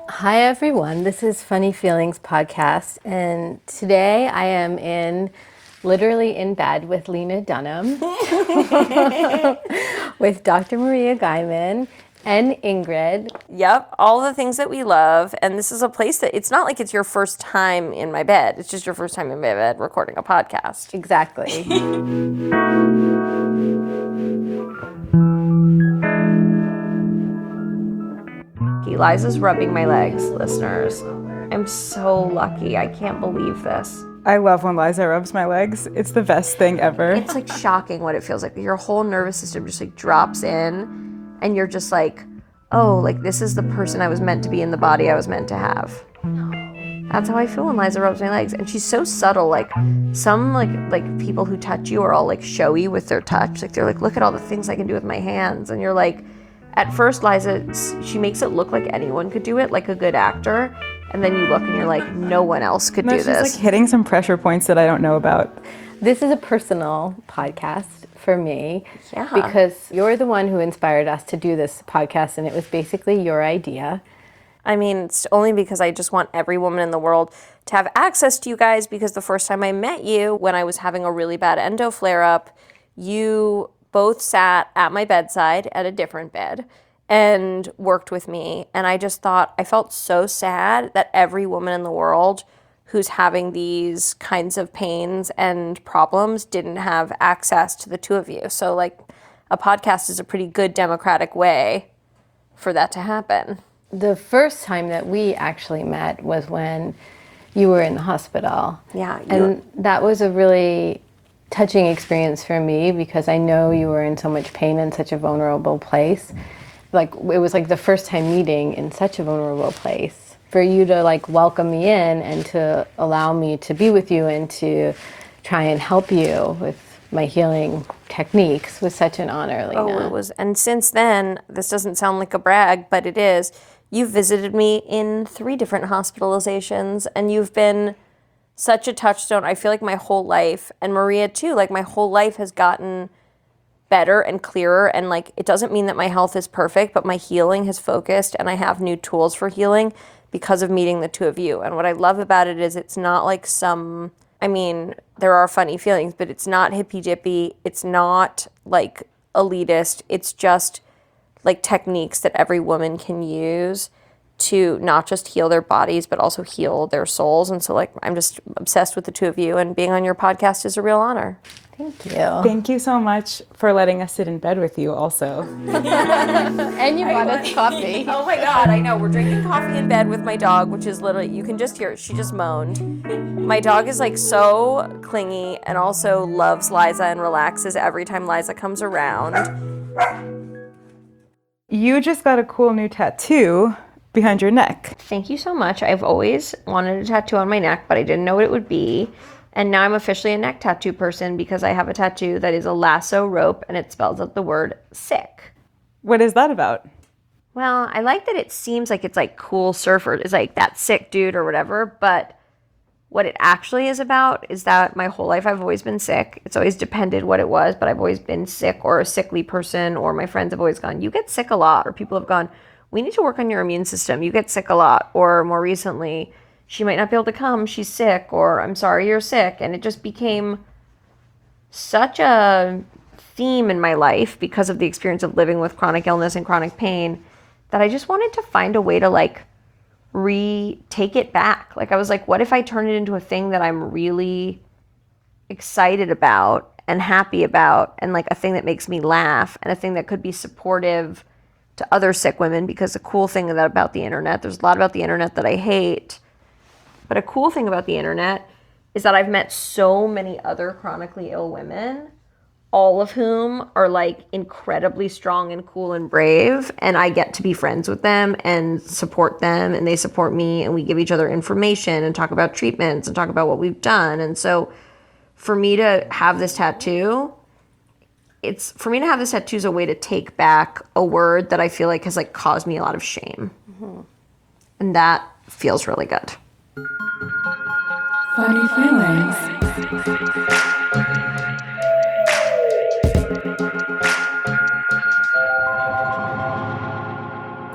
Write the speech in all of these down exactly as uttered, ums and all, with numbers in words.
Hi, everyone. This is Funny Feelings Podcast. And today I am in, literally in bed with Lena Dunham, with Doctor Maria Guyman and Ingrid. Yep, all the things that we love. And this is a place that it's not like it's your first time in my bed. It's just your first time in my bed recording a podcast. Exactly. Eliza's rubbing my legs, listeners. I'm so lucky. I can't believe this. I love when Liza rubs my legs. It's the best thing ever. It's like shocking what it feels like. Your whole nervous system just like drops in and you're just like, oh, like this is the person I was meant to be in the body I was meant to have. That's how I feel when Liza rubs my legs. And she's so subtle. Like some like like people who touch you are all like showy with their touch. Like they're like, look at all the things I can do with my hands. And you're like, at first Liza, she makes it look like anyone could do it, like a good actor. And then you look and you're like, no one else could no, do she's this. Like hitting some pressure points that I don't know about. This is a personal podcast for me. Yeah. Because you're the one who inspired us to do this podcast, and it was basically your idea. I mean, it's only because I just want every woman in the world to have access to you guys, because the first time I met you, when I was having a really bad endo flare-up, you both sat at my bedside at a different bed and worked with me. And I just thought, I felt so sad that every woman in the world who's having these kinds of pains and problems didn't have access to the two of you. So like a podcast is a pretty good democratic way for that to happen. The first time that we actually met was when you were in the hospital. Yeah. And that was a really touching experience for me, because I know you were in so much pain in such a vulnerable place. Like it was like the first time meeting in such a vulnerable place. For you to like welcome me in and to allow me to be with you and to try and help you with my healing techniques was such an honor, Lena. Oh, it was. And since then, this doesn't sound like a brag, but it is. You've visited me in three different hospitalizations, and you've been such a touchstone. I feel like my whole life, and Maria too, like my whole life has gotten better and clearer. And like, it doesn't mean that my health is perfect, but my healing has focused and I have new tools for healing because of meeting the two of you. And what I love about it is it's not like some, I mean, there are funny feelings, but it's not hippy dippy. It's not like elitist. It's just like techniques that every woman can use to not just heal their bodies, but also heal their souls. And so like, I'm just obsessed with the two of you, and being on your podcast is a real honor. Thank you. Thank you so much for letting us sit in bed with you also. And you bought us coffee. Oh my God, I know. We're drinking coffee in bed with my dog, which is literally, you can just hear it. She just moaned. My dog is like so clingy and also loves Liza and relaxes every time Liza comes around. You just got a cool new tattoo behind your neck. Thank you so much. I've always wanted a tattoo on my neck, but I didn't know what it would be. And now I'm officially a neck tattoo person because I have a tattoo that is a lasso rope and it spells out the word sick. What is that about? Well, I like that it seems like it's like cool surfer. It's like that sick dude or whatever. But what it actually is about is that my whole life I've always been sick. It's always depended what it was, but I've always been sick or a sickly person, or my friends have always gone, you get sick a lot, or people have gone, we need to work on your immune system. You get sick a lot. Or more recently, she might not be able to come. She's sick. Or I'm sorry you're sick. And it just became such a theme in my life because of the experience of living with chronic illness and chronic pain that I just wanted to find a way to like re-take it back. Like I was like, what if I turn it into a thing that I'm really excited about and happy about, and like a thing that makes me laugh, and a thing that could be supportive to other sick women? Because the cool thing about the internet, there's a lot about the internet that I hate, but a cool thing about the internet is that I've met so many other chronically ill women, all of whom are like incredibly strong and cool and brave, and I get to be friends with them and support them, and they support me, and we give each other information and talk about treatments and talk about what we've done. And so for me to have this tattoo, it's for me to have this tattoo is a way to take back a word that I feel like has like caused me a lot of shame. Mm-hmm. And that feels really good. Funny Feelings.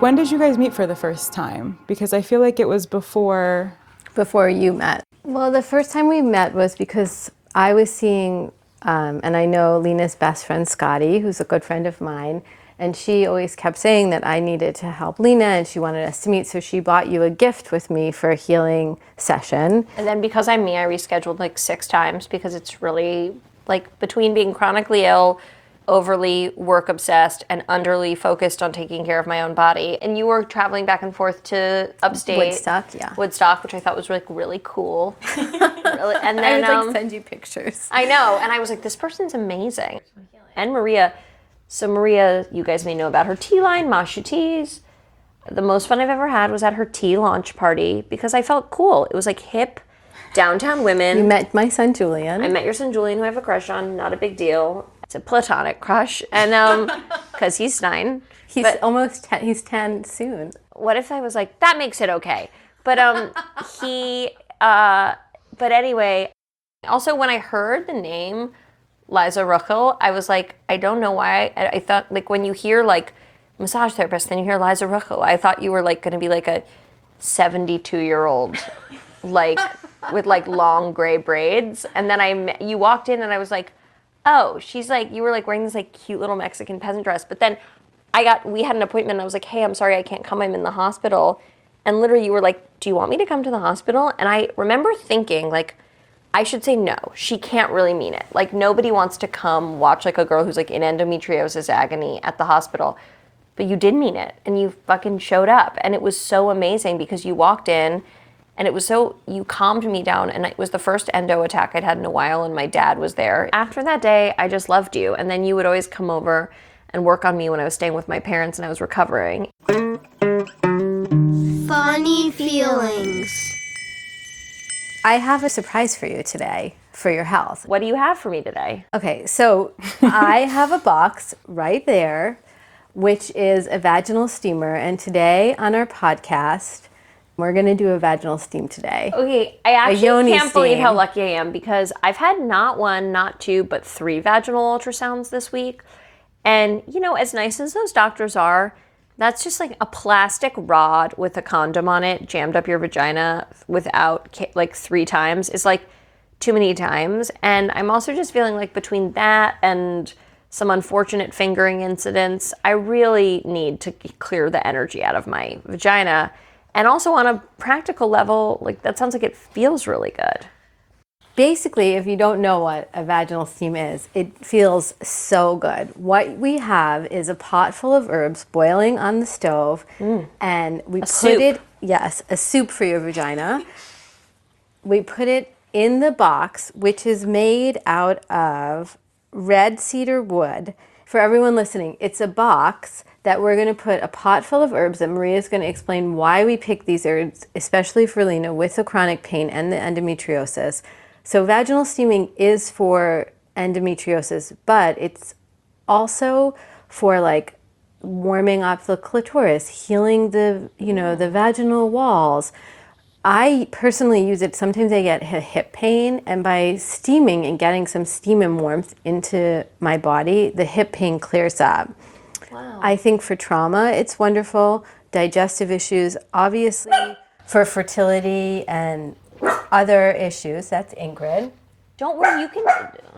when did you guys meet for the first time? Because I feel like it was before. Before you met? Well, the first time we met was because I was seeing, um, and I know Lena's best friend Scotty, who's a good friend of mine, and she always kept saying that I needed to help Lena and she wanted us to meet, so she bought you a gift with me for a healing session. And then because I'm me, I rescheduled like six times because it's really like between being chronically ill, overly work obsessed, and underly focused on taking care of my own body. And you were traveling back and forth to upstate Woodstock, yeah. Woodstock, which I thought was like really cool. really, and I then would like um, send you pictures. I know, and I was like, this person's amazing. And Maria, so Maria, you guys may know about her tea line, Masha Teas. The most fun I've ever had was at her tea launch party because I felt cool. It was like hip, downtown women. You met my son Julian. I met your son Julian, who I have a crush on. Not a big deal. It's a platonic crush, and um, because he's nine. He's but almost ten, he's ten soon. what if I was like, that makes it okay? But um, he. Uh, but anyway, also when I heard the name Liza Ruchel, I was like, I don't know why. I, I thought like when you hear like massage therapist, then you hear Liza Ruchel, I thought you were like going to be like a seventy-two year old, like with like long gray braids, and then I met, you walked in and I was like, oh, she's like, you were like wearing this like cute little Mexican peasant dress. But then I got, we had an appointment and I was like, hey, I'm sorry, I can't come. I'm in the hospital. And literally you were like, do you want me to come to the hospital? And I remember thinking like, I should say no. She can't really mean it. Like nobody wants to come watch like a girl who's like in endometriosis agony at the hospital. But you did mean it and you fucking showed up. And it was so amazing because you walked in and it was so, you calmed me down, and it was the first endo attack I'd had in a while, and my dad was there. After that day, I just loved you, and then you would always come over and work on me when I was staying with my parents and I was recovering. Funny feelings. I have a surprise for you today for your health. What do you have for me today? Okay, so I have a box right there, which is a vaginal steamer, and today on our podcast, we're gonna do a vaginal steam today. Okay, I actually yoni can't believe how steam. lucky I am because I've had not one, not two, but three vaginal ultrasounds this week. And, you know, as nice as those doctors are, that's just like a plastic rod with a condom on it jammed up your vagina without ca- like three times is like too many times. And I'm also just feeling like between that and some unfortunate fingering incidents, I really need to clear the energy out of my vagina. And also on a practical level, like that sounds like it feels really good. Basically, if you don't know what a vaginal steam is, it feels so good. What we have is a pot full of herbs boiling on the stove, and we put soup. it, yes, a soup for your vagina. We put it in the box, which is made out of red cedar wood. For everyone listening, it's a box that we're going to put a pot full of herbs, and Maria's going to explain why we pick these herbs, especially for Lena with the chronic pain and the endometriosis. So vaginal steaming is for endometriosis, but it's also for like warming up the clitoris, healing the, you know, the vaginal walls. I personally use it. Sometimes I get hip pain, and by steaming and getting some steam and warmth into my body, the hip pain clears up. Wow. I think for trauma, it's wonderful. Digestive issues, obviously, for fertility and other issues. That's Ingrid. Don't worry, you can.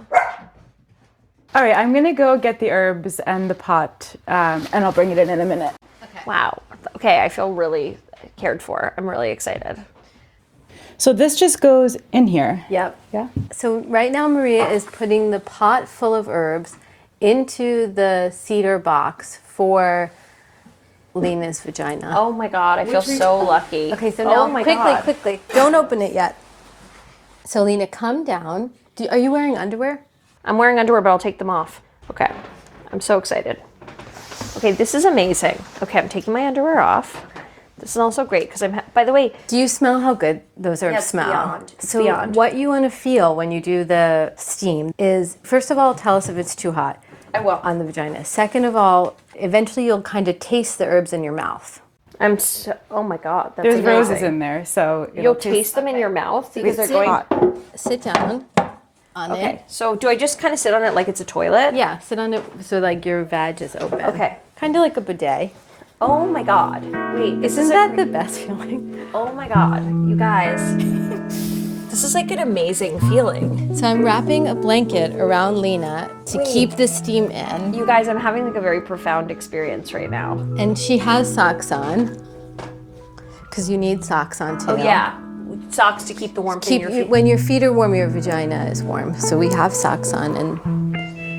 All right, I'm gonna go get the herbs and the pot, um, and I'll bring it in in a minute. Wow. Okay, I feel really cared for. I'm really excited. So this just goes in here. Yep. Yeah. So right now Maria is putting the pot full of herbs into the cedar box for Lena's vagina. Oh my God, I feel so lucky. Okay, so oh now my quickly, God. quickly, don't open it yet. So Lena, come down. Do, are you wearing underwear? I'm wearing underwear, but I'll take them off. Okay, I'm so excited. Okay, this is amazing. Okay, I'm taking my underwear off. This is also great because I'm, ha- by the way, Do you smell how good those herbs Yes, smell? beyond. It's So beyond. what you want to feel when you do the steam is, first of all, tell us if it's too hot. I will. On the vagina. Second of all, eventually you'll kind of taste the herbs in your mouth. I'm so, oh my God, that's There's amazing. roses in there, so it'll You'll taste them in your mouth because they're going. hot. Sit down on Okay, it. so do I just kind of sit on it like it's a toilet? Yeah, sit on it so like your vag is open. Okay. Kind of like a bidet. Oh my God. Wait, this Isn't is that a, the best feeling? oh my God, you guys. This is like an amazing feeling. So I'm wrapping a blanket around Lena to Wait. keep the steam in. You guys, I'm having like a very profound experience right now. And she has socks on, because you need socks on too. Oh yeah, socks to keep the warmth Keep in your feet. when your feet are warm, your vagina is warm. So we have socks on, and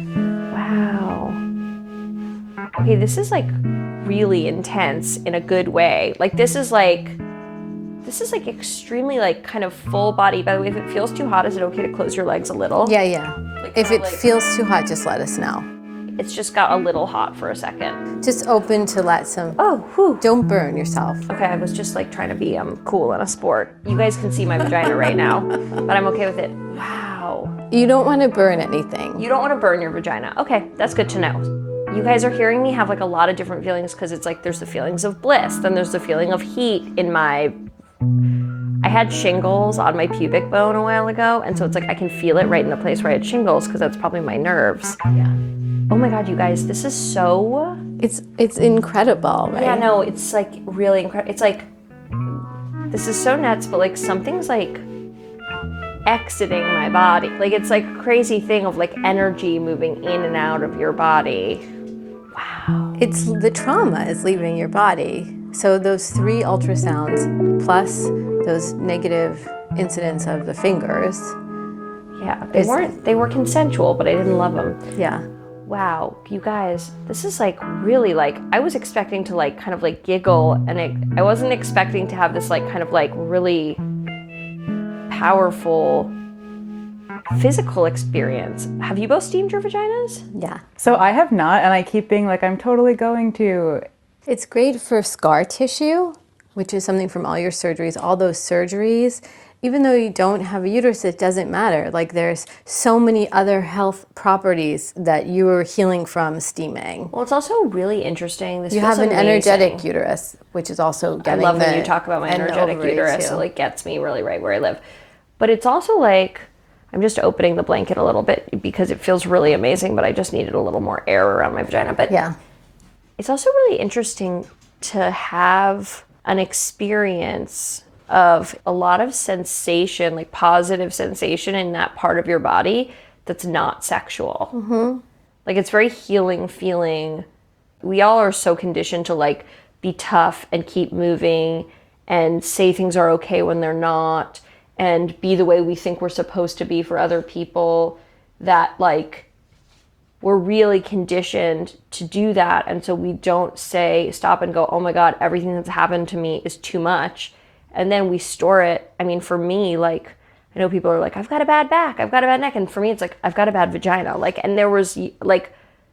Wow. Okay, this is like really intense in a good way. Like this is like, this is like extremely like kind of full body. By the way, if it feels too hot, is it okay to close your legs a little? yeah, yeah. Like, If kinda it like- feels too hot, just let us know. It's just got a little hot for a second. Just open to let some. Oh, whew. Don't burn yourself. Okay, I was just like trying to be um cool in a sport. You guys can see my vagina right now, but I'm okay with it. Wow. You don't want to burn anything. You don't want to burn your vagina. Okay, that's good to know. You guys are hearing me have like a lot of different feelings because it's like there's the feelings of bliss, then there's the feeling of heat in my. I had shingles on my pubic bone a while ago, and so it's like I can feel it right in the place where I had shingles because that's probably my nerves. Yeah. Oh my God, you guys, this is so. It's it's incredible, right? Yeah, no, it's like really incredible. It's like, this is so nuts, but like something's like exiting my body. Like it's like a crazy thing of like energy moving in and out of your body. Wow. It's the trauma is leaving your body. So those three ultrasounds plus those negative incidents of the fingers. Yeah, they Is- weren't, they were consensual, but I didn't love them. Yeah. Wow, you guys, this is like really like, I was expecting to like kind of like giggle and it, I wasn't expecting to have this like kind of like really powerful physical experience. Have you both steamed your vaginas? Yeah. So I have not, and I keep being like, I'm totally going to. It's great for scar tissue, which is something from all your surgeries, all those surgeries. Even though you don't have a uterus, it doesn't matter. Like there's so many other health properties that you are healing from steaming. Well, it's also really interesting. This You feels have an amazing. energetic uterus, which is also I getting love when the- you talk about my and the energetic ovary, uterus. too. It like gets me really right where I live. But it's also like, I'm just opening the blanket a little bit because it feels really amazing, but I just needed a little more air around my vagina. But Yeah. it's also really interesting to have an experience of a lot of sensation, like positive sensation in that part of your body that's not sexual. Mm-hmm. Like it's very healing feeling. We all are so conditioned to like be tough and keep moving and say things are okay when they're not and be the way we think we're supposed to be for other people, that like we're really conditioned to do that. And so we don't say, stop and go, oh my God, everything that's happened to me is too much. And then we store it. I mean, for me, like, I know people are like, I've got a bad back, I've got a bad neck. And for me, it's like, I've got a bad vagina. Like, and there was like,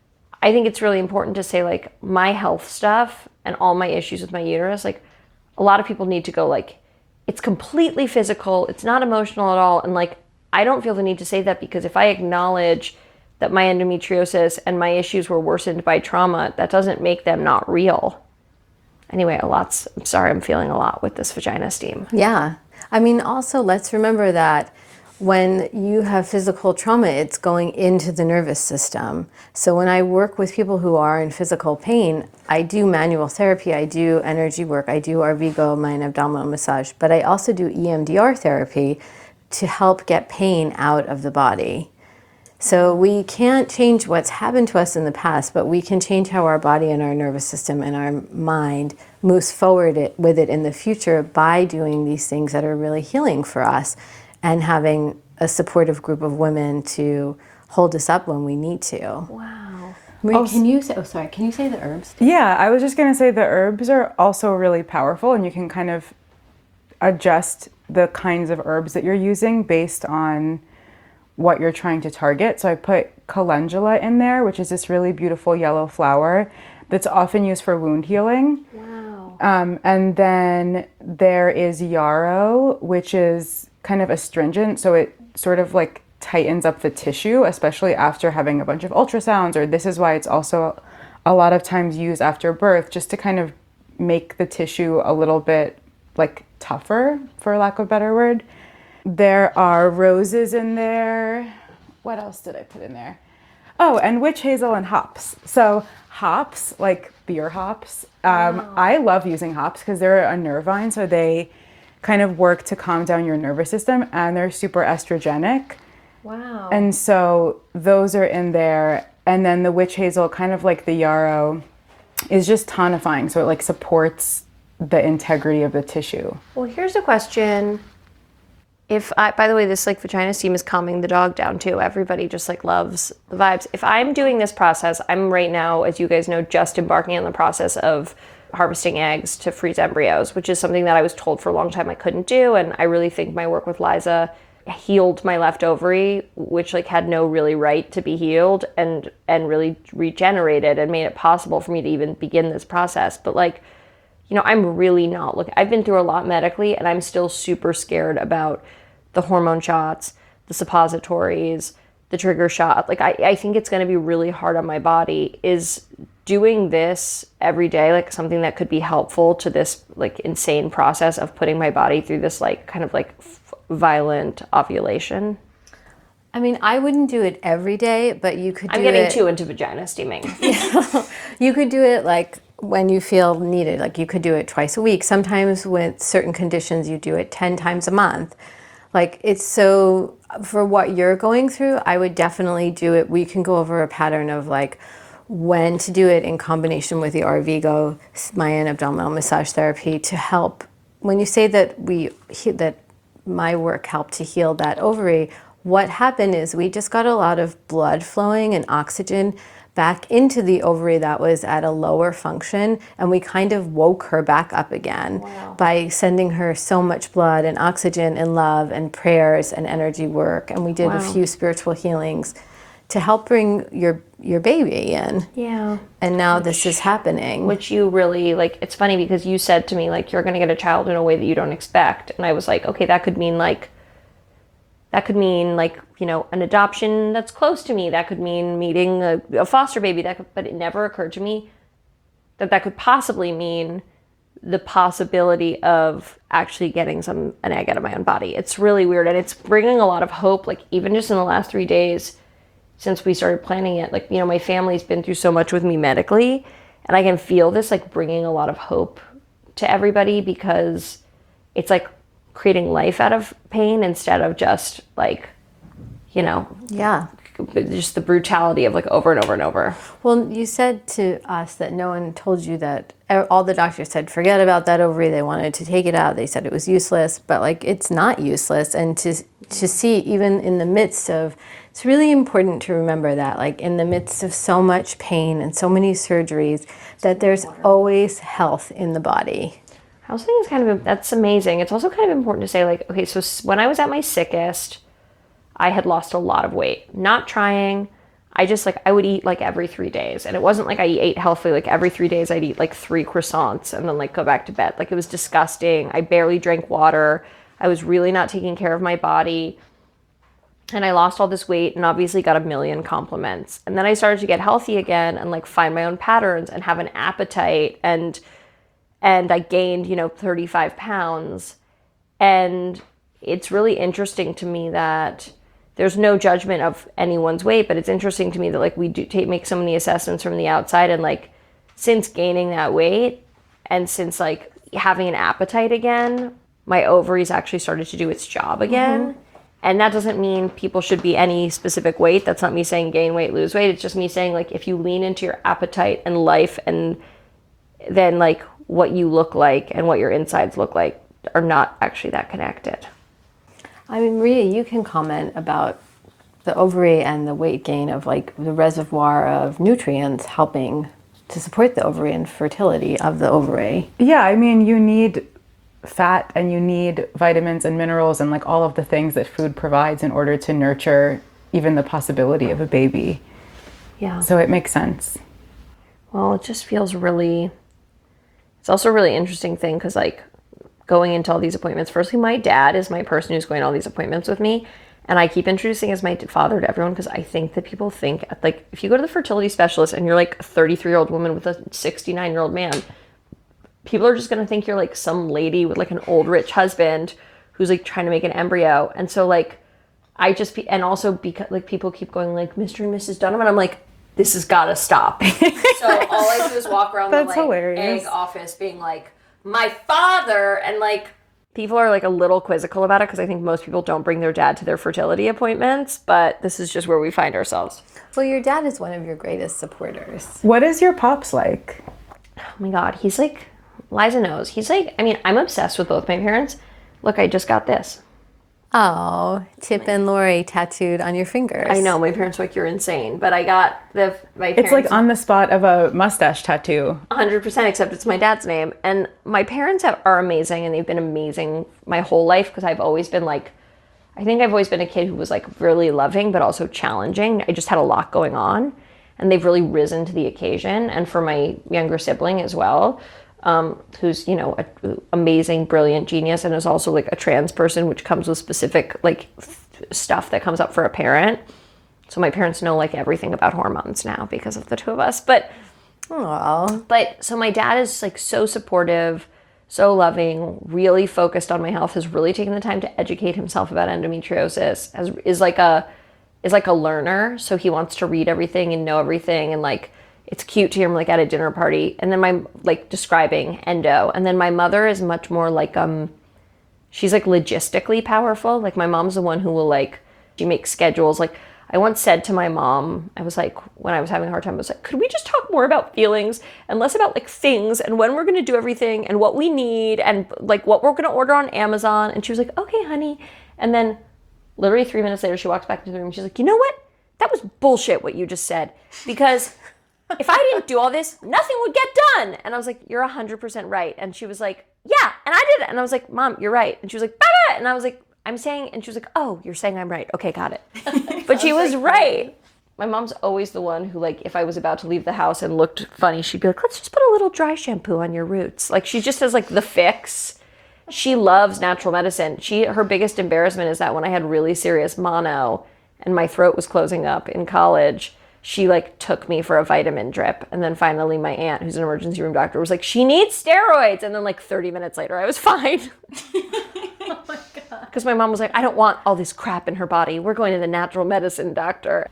I think it's really important to say like my health stuff and all my issues with my uterus, like a lot of people need to go like, it's completely physical. It's not emotional at all. And like, I don't feel the need to say that because if I acknowledge that my endometriosis and my issues were worsened by trauma, that doesn't make them not real. Anyway, a lot's, I'm sorry, I'm feeling a lot with this vagina steam. Yeah. I mean, also, let's remember that when you have physical trauma, it's going into the nervous system. So when I work with people who are in physical pain, I do manual therapy, I do energy work, I do Arvigo, mind abdominal massage, but I also do E M D R therapy to help get pain out of the body. So we can't change what's happened to us in the past, but we can change how our body and our nervous system and our mind moves forward it, with it in the future by doing these things that are really healing for us and having a supportive group of women to hold us up when we need to. Wow. Marie, can you say, oh sorry, can you say the herbs? Yeah, I was just going to say the herbs are also really powerful, and you can kind of adjust the kinds of herbs that you're using based on what you're trying to target. So I put calendula in there, which is this really beautiful yellow flower that's often used for wound healing. Wow. Um, and then there is yarrow, which is kind of astringent, so it sort of like tightens up the tissue, especially after having a bunch of ultrasounds, or this is why it's also a lot of times used after birth, just to kind of make the tissue a little bit like tougher, for lack of a better word. There are roses in there. What else did I put in there? Oh, and witch hazel and hops. So hops, like beer hops, um, wow. I love using hops because they're a nervine, so they kind of work to calm down your nervous system, and they're super estrogenic. Wow. And so those are in there. And then the witch hazel, kind of like the yarrow, is just tonifying. So it like supports the integrity of the tissue. Well, here's a question. If I, by the way, this like vagina steam is calming the dog down too. Everybody just like loves the vibes. If I'm doing this process, I'm right now, as you guys know, just embarking on the process of harvesting eggs to freeze embryos, which is something that I was told for a long time I couldn't do. And I really think my work with Liza healed my left ovary, which like had no really right to be healed, and and really regenerated and made it possible for me to even begin this process. But like, you know, I'm really not looking, I've been through a lot medically, and I'm still super scared about the hormone shots, the suppositories, the trigger shot. Like, I, I think it's going to be really hard on my body. Is doing this every day, like something that could be helpful to this like insane process of putting my body through this like kind of like f- violent ovulation? I mean, I wouldn't do it every day, but you could do I'm getting it, too into vagina steaming. you could do it like when you feel needed. Like you could do it twice a week. Sometimes with certain conditions, you do it ten times a month. Like it's so, for what you're going through, I would definitely do it. We can go over a pattern of like when to do it in combination with the Orvigo Mayan abdominal massage therapy to help. When you say that we that my work helped to heal that ovary, what happened is we just got a lot of blood flowing and oxygen back into the ovary that was at a lower function, and we kind of woke her back up again. Wow. By sending her so much blood and oxygen and love and prayers and energy work. And we did wow. a few spiritual healings to help bring your your baby in. Yeah. And now which, this is happening. Which you really, like, it's funny because you said to me, like, you're going to get a child in a way that you don't expect. And I was like, okay, that could mean, like, that could mean, like, you know, an adoption that's close to me. That could mean meeting a, a foster baby. That could, but it never occurred to me that that could possibly mean the possibility of actually getting some an egg out of my own body. It's really weird. And it's bringing a lot of hope, like, even just in the last three days since we started planning it. Like, you know, my family's been through so much with me medically, and I can feel this, like, bringing a lot of hope to everybody, because it's like creating life out of pain instead of just like, you know, yeah, just the brutality of like over and over and over. Well, you said to us that no one told you that. All the doctors said, forget about that ovary. They wanted to take it out. They said it was useless, but like, it's not useless. And to to see, even in the midst of, it's really important to remember that, like, in the midst of so much pain and so many surgeries, that there's always health in the body. I also think it's kind of, that's amazing. It's also kind of important to say, like, okay, so when I was at my sickest, I had lost a lot of weight. Not trying. I just, like, I would eat, like, every three days. And it wasn't like I ate healthily. Like, every three days I'd eat, like, three croissants and then, like, go back to bed. Like, it was disgusting. I barely drank water. I was really not taking care of my body. And I lost all this weight and obviously got a million compliments. And then I started to get healthy again and, like, find my own patterns and have an appetite. And and I gained, you know, thirty-five pounds. And it's really interesting to me that there's no judgment of anyone's weight, but it's interesting to me that, like, we do take, make so many assessments from the outside, and, like, since gaining that weight and since, like, having an appetite again, my ovaries actually started to do its job again. Mm-hmm. And that doesn't mean people should be any specific weight. That's not me saying gain weight, lose weight. It's just me saying, like, if you lean into your appetite and life, and then, like, what you look like and what your insides look like are not actually that connected. I mean, Maria, you can comment about the ovary and the weight gain of, like, the reservoir of nutrients helping to support the ovary and fertility of the ovary. Yeah, I mean, you need fat and you need vitamins and minerals and, like, all of the things that food provides in order to nurture even the possibility of a baby. Yeah. So it makes sense. Well, it just feels really, it's also a really interesting thing because, like, going into all these appointments, firstly, my dad is my person who's going to all these appointments with me. And I keep introducing as my father to everyone because I think that people think, like, if you go to the fertility specialist and you're, like, a thirty-three-year-old woman with a sixty-nine-year-old man, people are just going to think you're, like, some lady with, like, an old rich husband who's, like, trying to make an embryo. And so, like, I just, be, and also because like people keep going like Mister and Missus Dunham, and I'm like, this has got to stop. So all I do is walk around the That's like hilarious. egg office being like, my father, and like, people are like a little quizzical about it because I think most people don't bring their dad to their fertility appointments, but this is just where we find ourselves. Well, your dad is one of your greatest supporters. What is your pops like? Oh my God, he's like, Liza knows. He's like, I mean, I'm obsessed with both my parents. Look, I just got this. Oh, Chip and Lori tattooed on your fingers. I know, my parents were like, you're insane. But I got the, my parents. It's like on the spot of a mustache tattoo. one hundred percent, except it's my dad's name. And my parents have, are amazing, and they've been amazing my whole life because I've always been like, I think I've always been a kid who was like really loving, but also challenging. I just had a lot going on, and they've really risen to the occasion. And for my younger sibling as well, um, who's, you know, an amazing, brilliant genius, and is also like a trans person, which comes with specific like f- stuff that comes up for a parent. So my parents know like everything about hormones now because of the two of us. But Oh, But so my dad is like so supportive, so loving, really focused on my health, has really taken the time to educate himself about endometriosis, has, is like a is like a learner. So he wants to read everything and know everything, and like it's cute to hear him like at a dinner party. And then my like describing endo. And then my mother is much more like um she's like logistically powerful. Like my mom's the one who will like she makes schedules. Like I once said to my mom, I was like, when I was having a hard time, I was like, could we just talk more about feelings and less about like things and when we're going to do everything and what we need and like what we're going to order on Amazon? And she was like, okay, honey. And then literally three minutes later, she walks back into the room. She's like, you know what? That was bullshit what you just said. Because if I didn't do all this, nothing would get done. And I was like, you're one hundred percent right. And she was like, yeah, and I did it. And I was like, Mom, you're right. And she was like, bah! And I was like, I'm saying, and she was like, oh, you're saying I'm right. Okay, got it. But she was right. My mom's always the one who, like, if I was about to leave the house and looked funny, she'd be like, let's just put a little dry shampoo on your roots. Like, she just has, like, the fix. She loves natural medicine. She, her biggest embarrassment is that when I had really serious mono and my throat was closing up in college, she, like, took me for a vitamin drip. And then finally my aunt, who's an emergency room doctor, was like, she needs steroids. And then, like, thirty minutes later, I was fine. oh my God. Because my mom was like, I don't want all this crap in her body. We're going to the natural medicine doctor.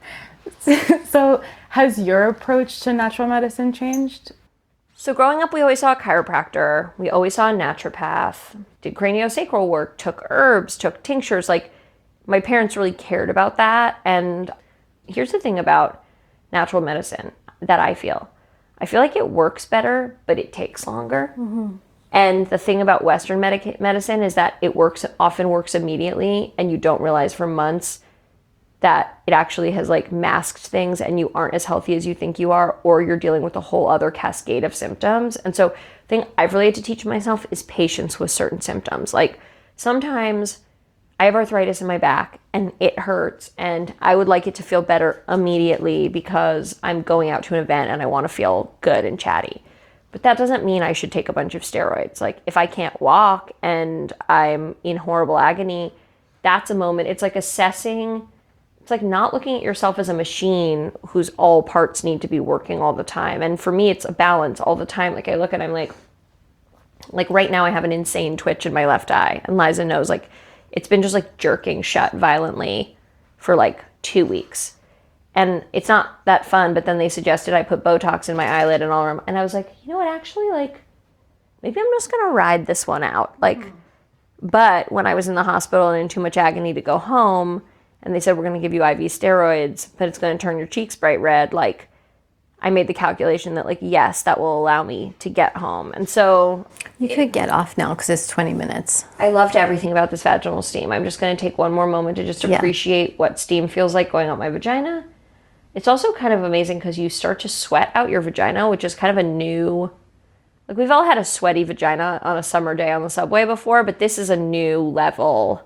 So has your approach to natural medicine changed? So growing up, we always saw a chiropractor. We always saw a naturopath, did craniosacral work, took herbs, took tinctures. Like, my parents really cared about that. And here's the thing about natural medicine that I feel. I feel like it works better, but it takes longer. Mm-hmm. And the thing about Western medica- medicine is that it works, often works immediately, and you don't realize for months that it actually has like masked things and you aren't as healthy as you think you are, or you're dealing with a whole other cascade of symptoms. And so the thing I've really had to teach myself is patience with certain symptoms. Like sometimes I have arthritis in my back and it hurts and I would like it to feel better immediately because I'm going out to an event and I want to feel good and chatty. But that doesn't mean I should take a bunch of steroids. Like if I can't walk and I'm in horrible agony, that's a moment. It's like assessing, it's like not looking at yourself as a machine whose all parts need to be working all the time. And for me, it's a balance all the time. Like I look and I'm like, like right now I have an insane twitch in my left eye. And Liza knows like, it's been just like jerking shut violently for like two weeks. And it's not that fun, but then they suggested I put Botox in my eyelid and all around. And I was like, you know what, actually, like, maybe I'm just going to ride this one out. Like, mm. But when I was in the hospital and in too much agony to go home, and they said, we're going to give you I V steroids, but it's going to turn your cheeks bright red, like, I made the calculation that, like, yes, that will allow me to get home. And so you could get off now because it's twenty minutes. I loved everything about this vaginal steam. I'm just going to take one more moment to just appreciate yeah. what steam feels like going up my vagina. It's also kind of amazing because you start to sweat out your vagina, which is kind of a new, like we've all had a sweaty vagina on a summer day on the subway before, but this is a new level.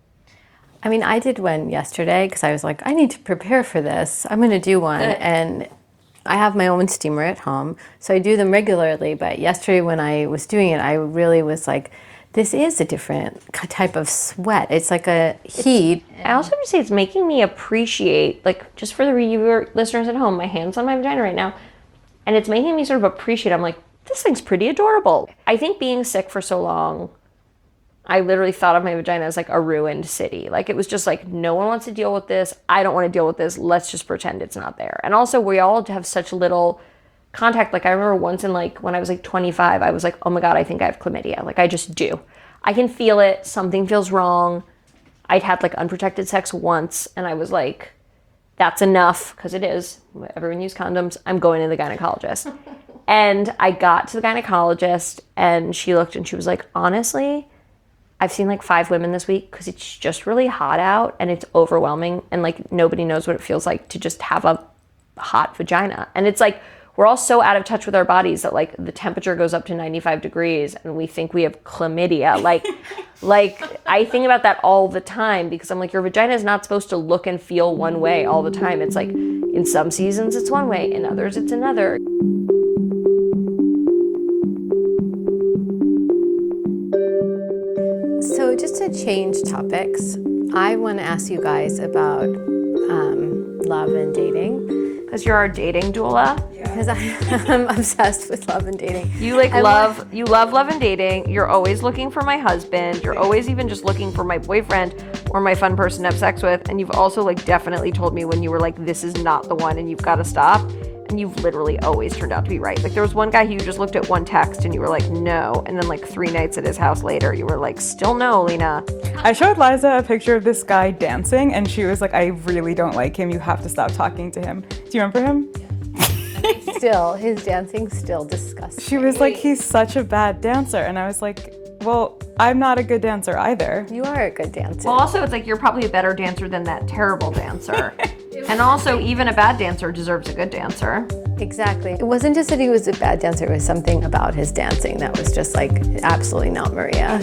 I mean, I did one yesterday because I was like, I need to prepare for this. I'm going to do one. Good. And I have my own steamer at home, so I do them regularly. But yesterday when I was doing it, I really was like, this is a different type of sweat. It's like a heat. I also have to say it's making me appreciate, like just for the reviewer listeners at home, my hand's on my vagina right now, and it's making me sort of appreciate, I'm like, this thing's pretty adorable. I think being sick for so long, I literally thought of my vagina as like a ruined city. Like it was just like, no one wants to deal with this. I don't want to deal with this. Let's just pretend it's not there. And also we all have such little contact. Like I remember once in like, when I was like twenty-five, I was like, oh my God, I think I have chlamydia. Like I just do. I can feel it. Something feels wrong. I'd had like unprotected sex once and I was like, that's enough, because it is. Everyone use condoms. I'm going to the gynecologist. And I got to the gynecologist and she looked and she was like, honestly, I've seen like five women this week because it's just really hot out and it's overwhelming and like nobody knows what it feels like to just have a hot vagina. And it's like, we're all so out of touch with our bodies that like the temperature goes up to ninety-five degrees and we think we have chlamydia. Like, like I think about that all the time because I'm like, your vagina is not supposed to look and feel one way all the time. It's like in some seasons it's one way, in others it's another. So just to change topics, I want to ask you guys about um, love and dating. Because you're our dating doula. Because I'm obsessed with love and dating. You like I love, want- you love love and dating. You're always looking for my husband. You're always even just looking for my boyfriend or my fun person to have sex with. And you've also like definitely told me when you were like, this is not the one and you've got to stop. And you've literally always turned out to be right. Like there was one guy who you just looked at one text and you were like, no. And then like three nights at his house later, you were like, still no, Lena. I showed Liza a picture of this guy dancing, and she was like, I really don't like him. You have to stop talking to him. Do you remember him? Still, his dancing still disgusting. She was like, he's such a bad dancer. And I was like, well, I'm not a good dancer either. You are a good dancer. Well, also it's like you're probably a better dancer than that terrible dancer. And also even a bad dancer deserves a good dancer. Exactly. It wasn't just that he was a bad dancer, it was something about his dancing that was just like absolutely not Maria.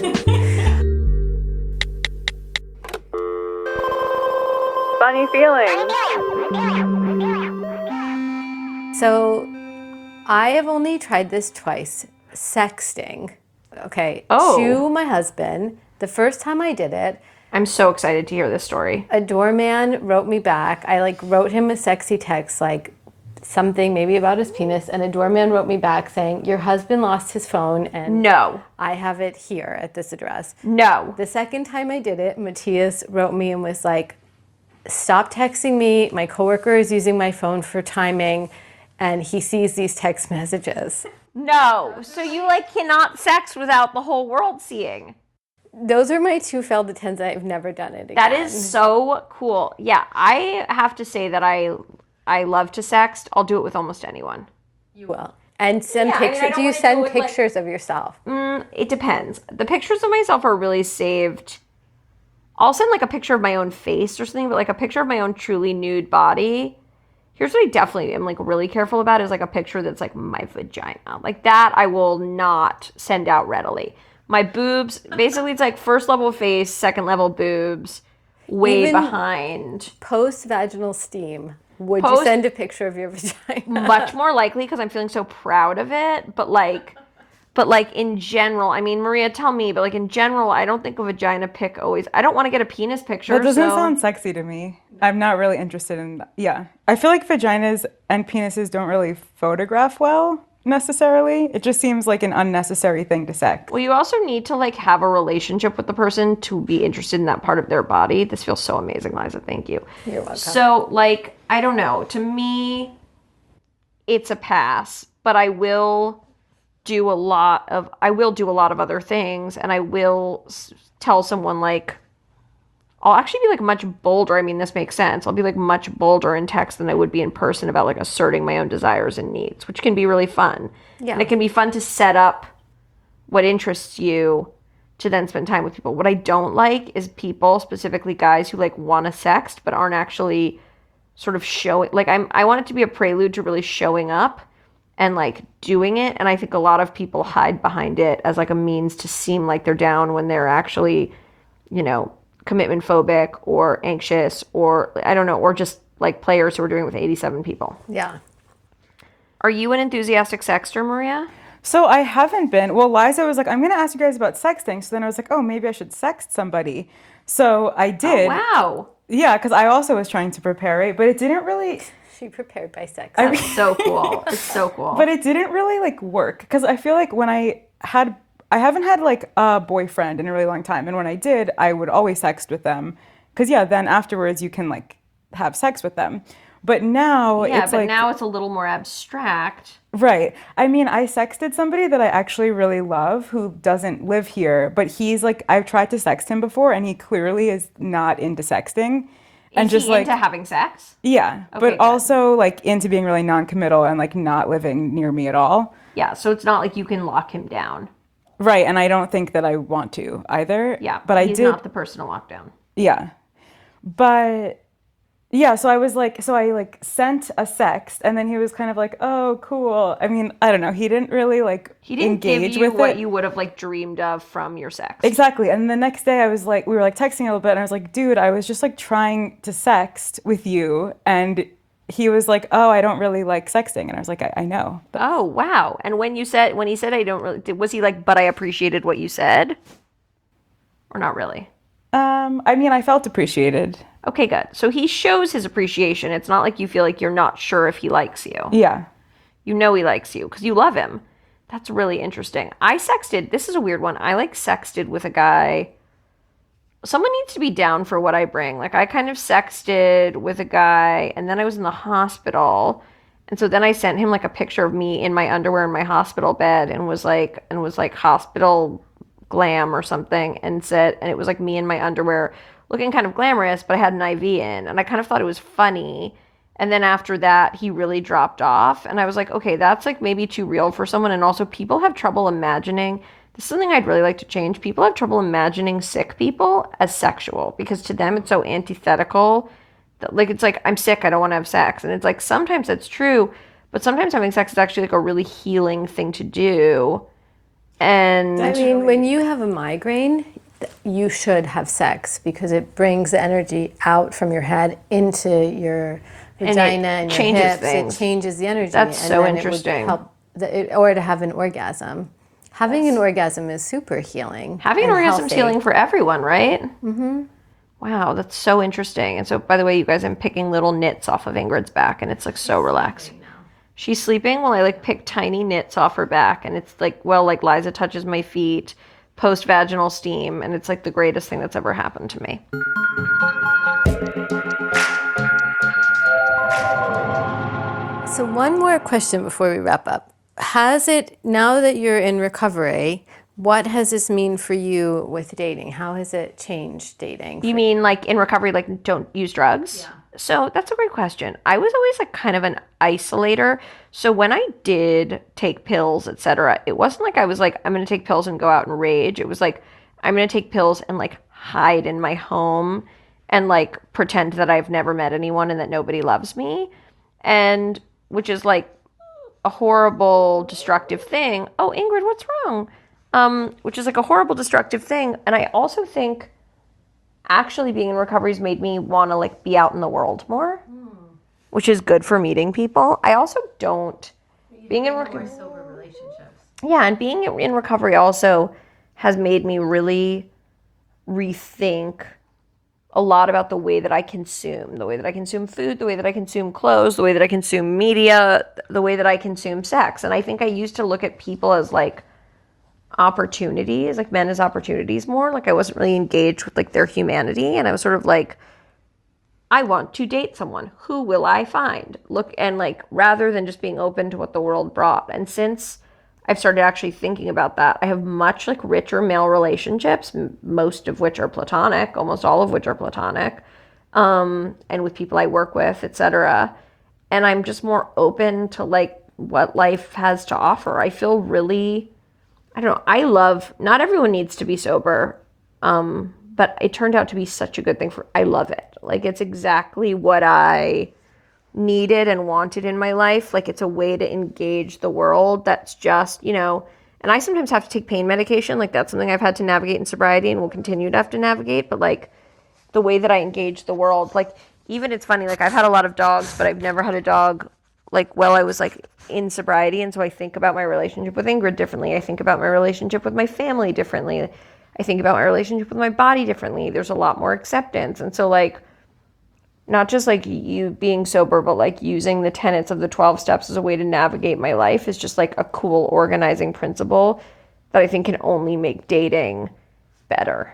Funny feelings. So I have only tried this twice, sexting. Okay, Oh. to my husband. The first time I did it, I'm so excited to hear this story. a doorman wrote me back. I like wrote him a sexy text, like something maybe about his penis, and a doorman wrote me back saying, your husband lost his phone and No, I have it here at this address. no. The second time I did it, Matthias wrote me and was like, stop texting me. My coworker is using my phone for timing and he sees these text messages. No. So you like cannot sex without the whole world seeing. Those are my two failed attempts. I've never done it again. That is so cool. Yeah, I have to say that I I love to sext. I'll do it with almost anyone. You will. And send Yeah, I mean, I pictures. don't Do you wanna do send it, like- pictures of yourself? Mm, it depends. The pictures of myself are really saved. I'll send like a picture of my own face or something, but like a picture of my own truly nude body. Here's what I definitely am like really careful about is like a picture that's like my vagina. Like that I will not send out readily. My boobs, basically it's like first level face, second level boobs, way Even- behind. Post vaginal steam. Would you Post- send a picture of your vagina? Much more likely because I'm feeling so proud of it, but like but like in general, I mean, Maria, tell me, but like in general, I don't think a vagina pic always, I don't want to get a penis picture. That doesn't so- sound sexy to me. I'm not really interested in that. Yeah. I feel like vaginas and penises don't really photograph well necessarily. It just seems like an unnecessary thing to sex. Well, you also need to like have a relationship with the person to be interested in that part of their body. This feels so amazing, Liza. Thank you. You're welcome. So, like, I don't know. To me, it's a pass, but I will do a lot of I will do a lot of other things, and I will s- tell someone like I'll actually be like much bolder. I mean, this makes sense. I'll be like much bolder in text than I would be in person about like asserting my own desires and needs, which can be really fun. Yeah. And it can be fun to set up what interests you to then spend time with people. What I don't like is people, specifically guys who like want to sext but aren't actually sort of showing like I'm I want it to be a prelude to really showing up and like doing it. And I think a lot of people hide behind it as like a means to seem like they're down when they're actually, you know, commitment phobic or anxious or I don't know, or just like players who are doing it with eighty-seven people. Yeah. Are you an enthusiastic sexter, Maria? So I haven't been. Well, Liza was like, I'm going to ask you guys about sexting. So then I was like, oh, maybe I should sext somebody. So I did. Oh, wow. Yeah, because I also was trying to prepare it, but it didn't really. She prepared by sex. That's so cool. It's so cool. But it didn't really like work because I feel like when I had I haven't had like a boyfriend in a really long time. And when I did, I would always sext with them. Because, yeah, then afterwards you can like have sex with them. But now Yeah, it's but like. now it's a little more abstract. Right. I mean, I sexted somebody that I actually really love who doesn't live here, but he's like, I've tried to sext him before and he clearly is not into sexting. And Is just he like, into having sex? yeah, Okay, but good. also like into being really non-committal and like not living near me at all. Yeah, so it's not like you can lock him down. Right. And I don't think that I want to either. Yeah, But I he's did. not the person to lock down. Yeah. But yeah, so I was like, so I like sent a sext and then he was kind of like, oh, cool. I mean, I don't know. He didn't really like He didn't engage give you with what it. you would have like dreamed of from your sex. Exactly. And the next day I was like, we were like texting a little bit and I was like, dude, I was just like trying to sext with you. And he was like, oh, I don't really like sexting. And I was like, I, I know. But Oh, wow. And when you said, when he said, I don't really, did, was he like, but I appreciated what you said? Or not really? um, I mean, I felt appreciated. Okay, good. So he shows his appreciation. It's not like you feel like you're not sure if he likes you. Yeah. You know he likes you because you love him. That's really interesting. I sexted, this is a weird one. I like sexted with a guy. Someone needs to be down for what I bring. Like I kind of sexted with a guy and then I was in the hospital. And so then I sent him like a picture of me in my underwear in my hospital bed and was like, and was like hospital glam or something and said, and it was like me in my underwear looking kind of glamorous, but I had an I V in and I kind of thought it was funny. And then after that, he really dropped off. And I was like, okay, that's like maybe too real for someone. And also people have trouble imagining, this is something I'd really like to change. People have trouble imagining sick people as sexual because to them it's so antithetical. That, like, it's like, I'm sick, I don't want to have sex. And it's like, sometimes that's true, but sometimes having sex is actually like a really healing thing to do. And I mean, when you have a migraine, th- you should have sex because it brings the energy out from your head into your it vagina and, your changes hips. things. It changes the energy. That's and so then interesting. It would help the, it, or to have an orgasm. Having an orgasm is super healing. having an and orgasm is healthy. healing for everyone, right? Mm-hmm. Wow, that's so interesting. And so, by the way, you guys, I'm picking little knits off of Ingrid's back, and it's like so relaxed. She's sleeping while I like pick tiny knits off her back, and it's like, well, like Liza touches my feet, post vaginal steam, and it's like the greatest thing that's ever happened to me. So one more question before we wrap up. Has it, now that you're in recovery, what has this mean for you with dating? How has it changed dating? You mean like in recovery, like don't use drugs? Yeah. So that's a great question. I was always like kind of an isolator. So when I did take pills, et cetera, it wasn't like I was like, I'm going to take pills and go out and rage. It was like, I'm going to take pills and like hide in my home and like pretend that I've never met anyone and that nobody loves me. And which is like a horrible, destructive thing. Oh, Ingrid, what's wrong? Um, which is like a horrible, destructive thing. And I also think actually being in recovery has made me want to like be out in the world more, mm. which is good for meeting people. I also don't you being in recovery. Sober relationships. Yeah, and being in recovery also has made me really rethink a lot about the way that I consume, the way that I consume food, the way that I consume clothes, the way that I consume media, the way that I consume sex. And I think I used to look at people as like opportunities, like men as opportunities more. Like I wasn't really engaged with like their humanity. And I was sort of like, I want to date someone. Who will I find? Look, and like rather than just being open to what the world brought. And since I've started actually thinking about that, I have much like richer male relationships, m- most of which are platonic, almost all of which are platonic, um, and with people I work with, et cetera. And I'm just more open to like what life has to offer. I feel really, I don't know, I love, not everyone needs to be sober, um, but it turned out to be such a good thing for, I love it. Like it's exactly what I needed and wanted in my life. Like it's a way to engage the world that's just, you know, and I sometimes have to take pain medication. Like that's something I've had to navigate in sobriety and will continue to have to navigate. But like the way that I engage the world, like even it's funny, like I've had a lot of dogs, but I've never had a dog like while I was like in sobriety. And so I think about my relationship with Ingrid differently. I think about my relationship with my family differently. I think about my relationship with my body differently. There's a lot more acceptance. And so like, not just like you being sober, but like using the tenets of the twelve steps as a way to navigate my life is just like a cool organizing principle that I think can only make dating better.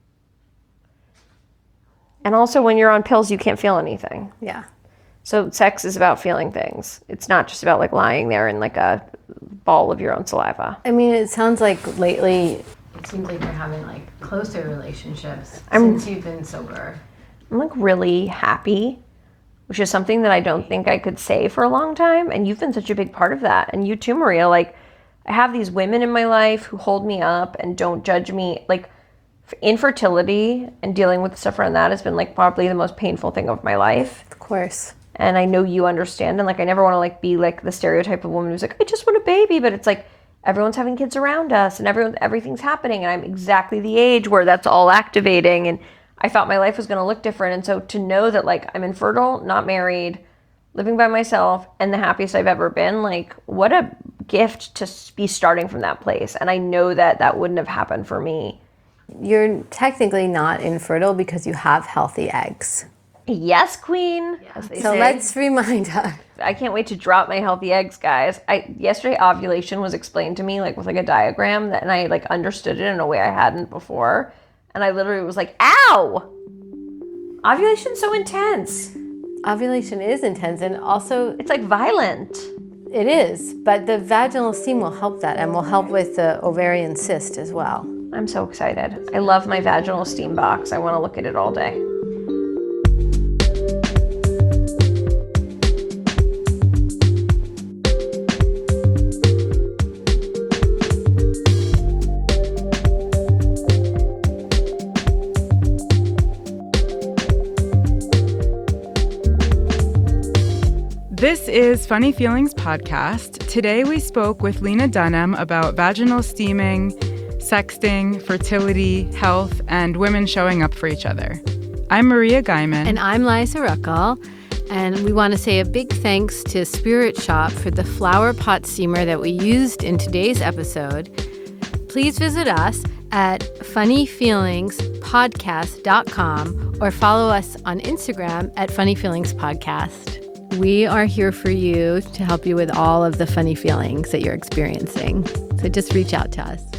And also when you're on pills, you can't feel anything. Yeah. So sex is about feeling things. It's not just about like lying there in like a ball of your own saliva. I mean, it sounds like lately, it seems like you're having like closer relationships I'm- since you've been sober. I'm like really happy, which is something that I don't think I could say for a long time. And you've been such a big part of that. And you too, Maria. Like, I have these women in my life who hold me up and don't judge me. Like, infertility and dealing with stuff around that has been like probably the most painful thing of my life. Of course. And I know you understand. And like, I never want to like be like the stereotype of woman who's like, I just want a baby. But it's like, everyone's having kids around us and everyone, everything's happening. And I'm exactly the age where that's all activating. And I thought my life was going to look different. And so to know that like I'm infertile, not married, living by myself, and the happiest I've ever been, like what a gift to be starting from that place. And I know that that wouldn't have happened for me. You're technically not infertile because you have healthy eggs. Yes, queen. As they So say. let's remind her. I can't wait to drop my healthy eggs, guys. I yesterday ovulation was explained to me like with like a diagram that, and I like understood it in a way I hadn't before. And I literally was like, ow! Ovulation's so intense. Ovulation is intense, and also It's like violent. it is, but the vaginal steam will help that and will help with the ovarian cyst as well. I'm so excited. I love my vaginal steam box. I want to look at it all day. This is Funny Feelings Podcast. Today we spoke with Lena Dunham about vaginal steaming, sexting, fertility, health, and women showing up for each other. I'm Maria Guyman. And I'm Liza Ruckel. And we want to say a big thanks to Spirit Shop for the flower pot steamer that we used in today's episode. Please visit us at funny feelings podcast dot com or follow us on Instagram at funny feelings podcast. We are here for you to help you with all of the funny feelings that you're experiencing. So just reach out to us.